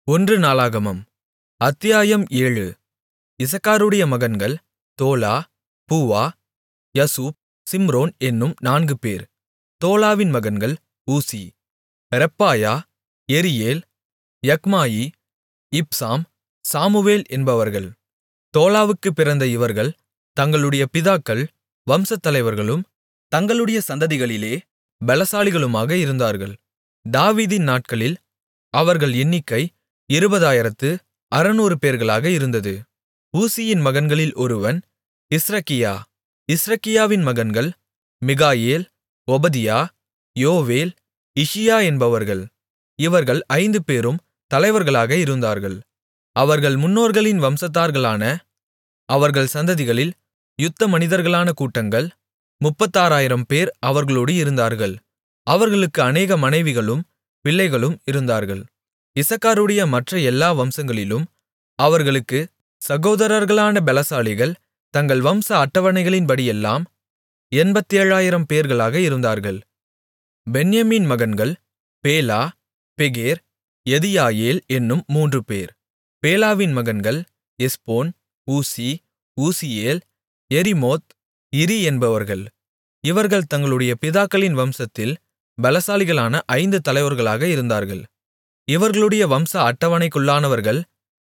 ஒன்று நாளாகமம் அத்தியாயம் 7. இசக்காருடைய மகன்கள் தோலா, பூவா, யசூப், சிம்ரோன் என்னும் 4 பேர். தோலாவின் மகன்கள் ஊசி, ரெப்பாயா, எரியேல், யக்மாயி, இப்சாம், சாமுவேல் என்பவர்கள். தோலாவுக்குப் பிறந்த இவர்கள் தங்களுடைய பிதாக்கள் வம்சத்தலைவர்களும் தங்களுடைய சந்ததிகளிலே பெலசாலிகளுமாக இருந்தார்கள். தாவீதின் நாட்களில் அவர்கள் எண்ணிக்கை 20600 பேர்களாக இருந்தது. ஊசியின் மகன்களில் ஒருவன் இஸ்ரகியா. இஸ்ரகியாவின் மகன்கள் மிகாயேல், ஒபதியா, யோவேல், இஷியா என்பவர்கள். இவர்கள் 5 பேரும் தலைவர்களாக இருந்தார்கள். அவர்கள் முன்னோர்களின் வம்சத்தார்களான அவர்கள் சந்ததிகளில் யுத்த மனிதர்களான கூட்டங்கள் 36000 பேர் அவர்களோடு இருந்தார்கள். அவர்களுக்கு அநேக மனைவிகளும் பிள்ளைகளும் இருந்தார்கள். இசக்காருடைய மற்ற எல்லா வம்சங்களிலும் அவர்களுக்கு சகோதரர்களான பெலசாலிகள் தங்கள் வம்ச அட்டவணைகளின்படியெல்லாம் 87000 பேர்களாக இருந்தார்கள். பென்யமீன் மகன்கள் பேலா, பெகேர், எதியாயேல் என்னும் 3 பேர். பேலாவின் மகன்கள் எஸ்போன், ஊசி, ஊசியேல், எரிமோத், இரி என்பவர்கள். இவர்கள் தங்களுடைய பிதாக்களின் வம்சத்தில் பெலசாலிகளான 5 தலைவர்களாக இருந்தார்கள். இவர்களுடைய வம்ச அட்டவணைக்குள்ளானவர்கள்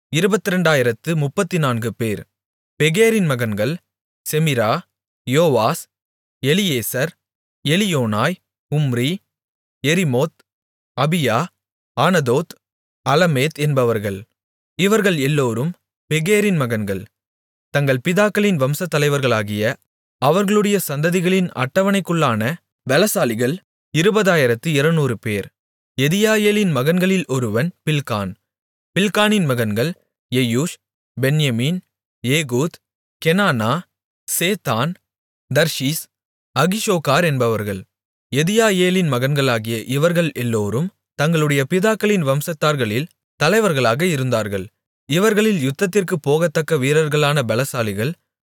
22034 பேர். பெகேரின் மகன்கள் செமிரா, யோவாஸ், எலியேசர், எலியோனாய், உம்ரி, எரிமோத், அபியா, ஆனதோத், அலமேத் என்பவர்கள். இவர்கள் எல்லோரும் பெகேரின் மகன்கள். தங்கள் பிதாக்களின் வம்சத்தலைவர்களாகிய அவர்களுடைய சந்ததிகளின் அட்டவணைக்குள்ளான பெலசாலிகள் 20200 பேர். எதியாயேலின் மகன்களில் ஒருவன் பில்கான். பில்கானின் மகன்கள் எயூஷ், பென்யமீன், ஏகூத், கெனானா, சேத்தான், தர்ஷீஸ், அகிஷோகார் என்பவர்கள். எதியாயேலின் மகன்களாகிய இவர்கள் எல்லோரும் தங்களுடைய பிதாக்களின் வம்சத்தார்களில் தலைவர்களாக இருந்தார்கள். இவர்களில் யுத்தத்திற்குப் போகத்தக்க வீரர்களான பெலசாலிகள்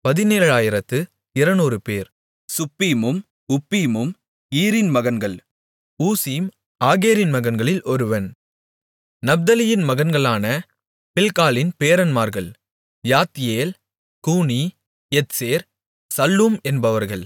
17200 பேர். சுப்பீமும் உப்பீமும் ஈரின் மகன்கள். ஊசீம் ஆகேரின் மகன்களில் ஒருவன். நப்தலியின் மகன்களான பில்காலின் பேரன்மார்கள் யாத்தியேல், கூனி, எத்சேர், சல்லூம் என்பவர்கள்.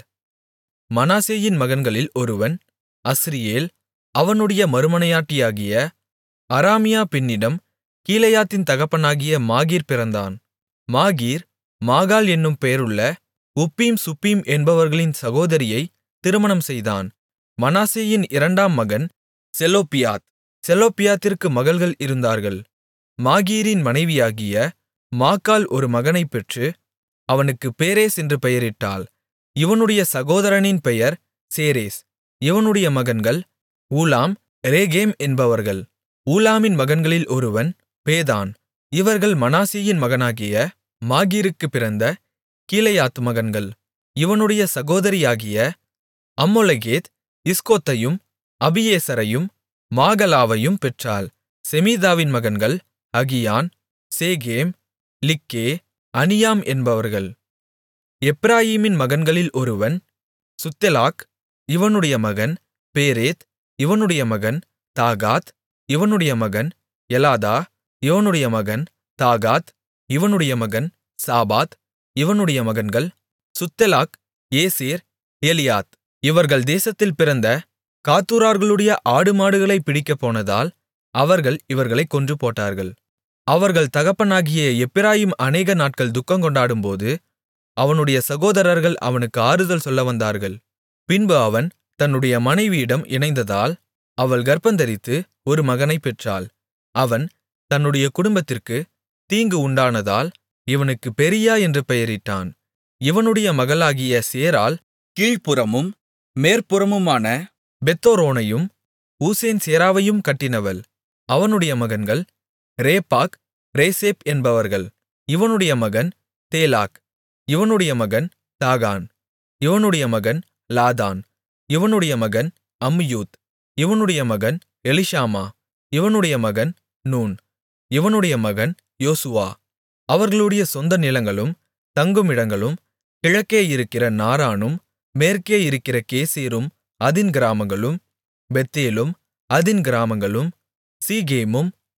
மனாசேயின் மகன்களில் ஒருவன் அஸ்ரியேல். அவனுடைய மறுமனையாட்டியாகிய அராமியா பெண்ணிடம் கீலேயாத்தின் தகப்பனாகிய மாகீர் பிறந்தான். மாகீர் மாகாள் என்னும் பெயருள்ள உப்பீம் சுப்பீம் என்பவர்களின் சகோதரியை திருமணம் செய்தான். மனாசேயின் 2ஆம் மகன் செலொப்பியாத். செலொப்பியாத்திற்கு மகள்கள் இருந்தார்கள். மாகீரின் மனைவியாகிய மாக்காள் ஒரு மகனைப் பெற்று அவனுக்கு பேரேஸ் என்று பெயரிட்டாள். இவனுடைய சகோதரனின் பெயர் சேரேஸ். இவனுடைய மகன்கள் ஊலாம், ரேகேம் என்பவர்கள். ஊலாமின் மகன்களில் ஒருவன் பேதான். இவர்கள் மனாசேயின் மகனாகிய மாகீருக்குப் பிறந்த கீலேயாத் மகன்கள். இவனுடைய சகோதரியாகிய அம்மொலெகேத் இஸ்கோத்தையும் அபியேசரையும் மாகலாவையும் பெற்றாள். செமீதாவின் மகன்கள் அகியான், சேகேம், லிக்கே, அனியாம் என்பவர்கள். எப்பிராயீமின் மகன்களில் ஒருவன் சுத்தெலாக். இவனுடைய மகன் பேரேத். இவனுடைய மகன் தாகாத். இவனுடைய மகன் எலாதா. இவனுடைய மகன் தாகாத். இவனுடைய மகன் சாபாத். இவனுடைய மகன்கள் சுத்தெலாக், ஏசேர், எலியாத். இவர்கள் தேசத்தில் பிறந்த காத்தூரார்களுடைய ஆடுமாடுகளைப் பிடிக்கப்போனதால் அவர்கள் இவர்களைக் கொன்று போட்டார்கள். அவர்கள் தகப்பனாகிய எப்பிராயீம் அநேக நாட்கள் துக்கங்கொண்டாடும்போது அவனுடைய சகோதரர்கள் அவனுக்கு ஆறுதல் சொல்ல வந்தார்கள். பின்பு அவன் தன்னுடைய மனைவியிடம் இணைந்ததால் அவள் கர்ப்பந்தரித்து ஒரு மகனைப் பெற்றாள். அவன் தன்னுடைய குடும்பத்திற்கு தீங்கு உண்டானதால் இவனுக்கு பெரீயா என்று பெயரிட்டான். இவனுடைய மகளாகிய சேராள் கீழ்ப்புறமும் மேற்புறமுமான பெத்தொரோனையும் ஊசேன் சேராவையும் கட்டினவள். அவனுடைய மகன்கள் ரேப்பாக், ரேசேப் என்பவர்கள். இவனுடைய மகன் தேலாக். இவனுடைய மகன் தாகான். இவனுடைய மகன் லாதான். இவனுடைய மகன் அம்மியூத். இவனுடைய மகன் எலிஷாமா. இவனுடைய மகன் நூன். இவனுடைய மகன் யோசுவா. அவர்களுடைய சொந்த நிலங்களும் தங்குமிடங்களும் கிழக்கே இருக்கிற நாரானும் மேற்கே இருக்கிற கேசேரும் அதின் கிராமங்களும் பெத்தேலும் அதின் கிராமங்களும் சீகேமும்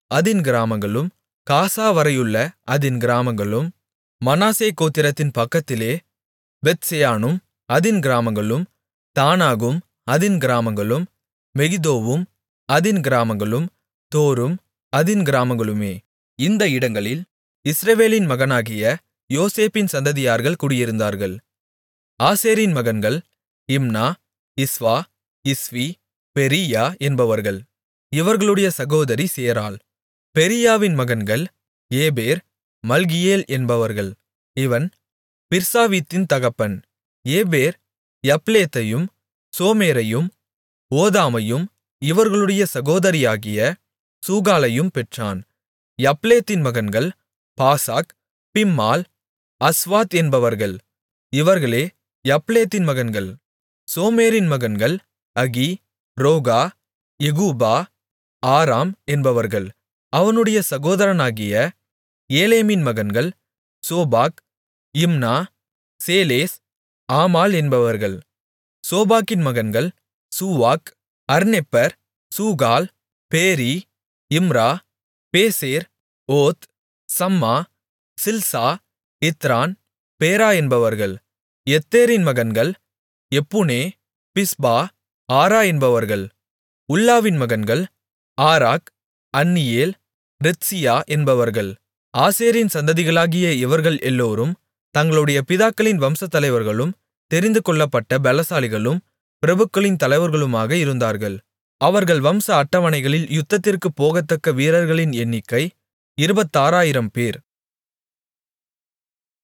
அதின் கிராமங்களும் காசா வரையுள்ள அதின் கிராமங்களும் மனாசே கோத்திரத்தின் பக்கத்திலே பெத்செயானும் அதின் கிராமங்களும் தானாகும் அதின் கிராமங்களும் மெகிதோவும் அதின் கிராமங்களும் தோரும் அதின் கிராமங்களுமே. இந்த இடங்களில் இஸ்ரவேலின் மகனாகிய யோசேப்பின் சந்ததியார்கள் குடியிருந்தார்கள். ஆசேரின் மகன்கள் இம்னா, இஸ்வா, இஸ்வி, பெரீயா என்பவர்கள். இவர்களுடைய சகோதரி சேராள். பெரீயாவின் மகன்கள் ஏபேர், மல்கியேல் என்பவர்கள். இவன் பிர்சாவீத்தின் தகப்பன். ஏபேர் யப்லேத்தையும் சோமேரையும் ஓதாமையும் இவர்களுடைய சகோதரியாகிய சூகாளையும் பெற்றான். யப்லேத்தின் மகன்கள் பாசாக், பிம்மால், அஸ்வாத் என்பவர்கள். இவர்களே யப்லேத்தின் மகன்கள். சோமேரின் மகன்கள் அகி, ரோகா, எகூபா, ஆராம் என்பவர்கள். அவனுடைய சகோதரனாகிய ஏலேமின் மகன்கள் சோபாக், இம்னா, சேலேஸ், ஆமால் என்பவர்கள். சோபாக்கின் மகன்கள் சூவாக், அர்னெப்பர், சூகால், பேரி, இம்ரா, பேசேர், ஓத், சம்மா, சில்சா, இத்ரான், பேரா என்பவர்கள். எத்தேரின் மகன்கள் எப்புனே, பிஸ்பா, ஆரா என்பவர்கள். உல்லாவின் மகன்கள் ஆராக், அன்னியேல், ரித்சியா என்பவர்கள். ஆசேரின் சந்ததிகளாகிய இவர்கள் எல்லோரும் தங்களுடைய பிதாக்களின் வம்சத்தலைவர்களும் தெரிந்துகொள்ளப்பட்ட பெலசாலிகளும் பிரபுக்களின் தலைவர்களுமாக இருந்தார்கள். அவர்கள் வம்ச அட்டவணைகளில் யுத்தத்திற்குப் போகத்தக்க வீரர்களின் எண்ணிக்கை 26000 பேர்.